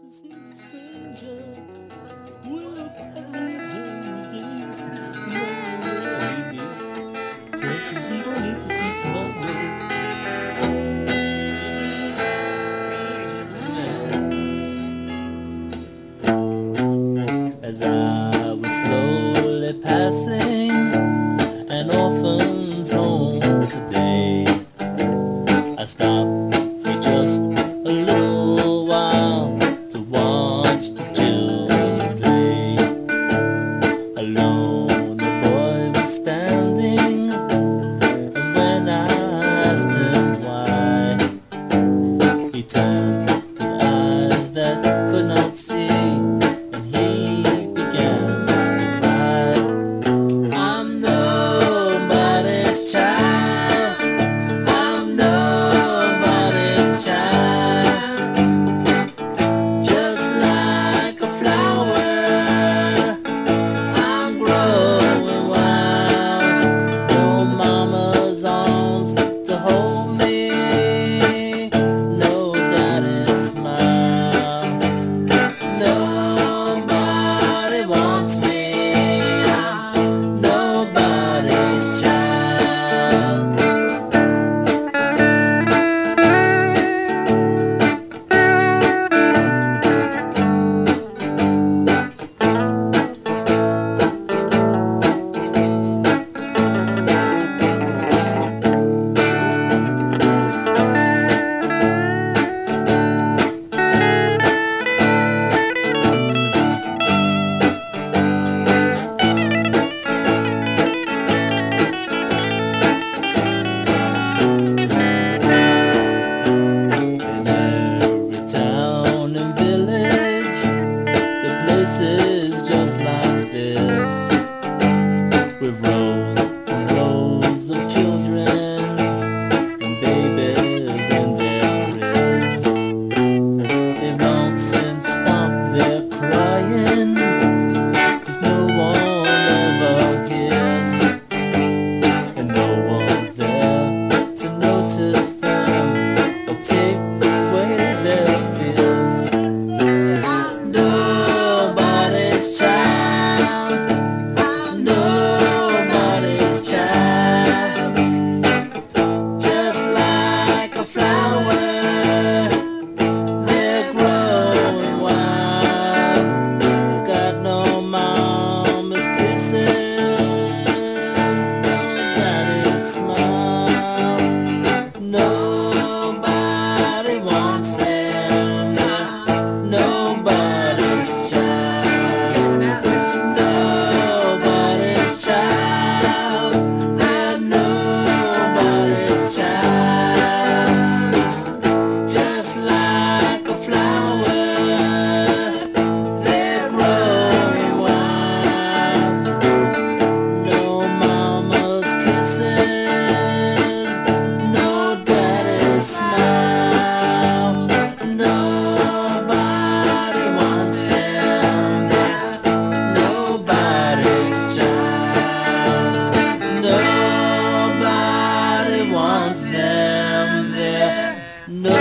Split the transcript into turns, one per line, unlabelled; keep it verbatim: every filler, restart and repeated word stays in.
This is a stranger with every journey days. Where he meets, chances he won't live to see tomorrow. As I was slowly passing an orphan's home today, I stopped for just a little while to watch the children play. Alone, a boy was standing, and when I asked him why, he turned with eyes that could not see, and he began to cry. I'm nobody's child, I'm nobody's child, just like a flower, I'm growing wild. No mama's arms to hold me, no daddy's smile. Nobody wants me, I'm nobody's child. In every town and village, the places just like this, with rows and rows of children and babies in their cribs. They've long since stopped their crying, 'cause no one ever hears, and no one's there to notice them or take away their fears. I'm nobody's child, I'm nobody's child, just like a flower, they're growing wild. Got no mama's kisses, no daddy's smile. Nobody wants them now, nobody's child. Nobody's child, they're nobody's child, just like a flower, they're growing wild. No mama's kisses, no daddy's smile. Nobody wants them there, nobody's child. Nobody wants them there. No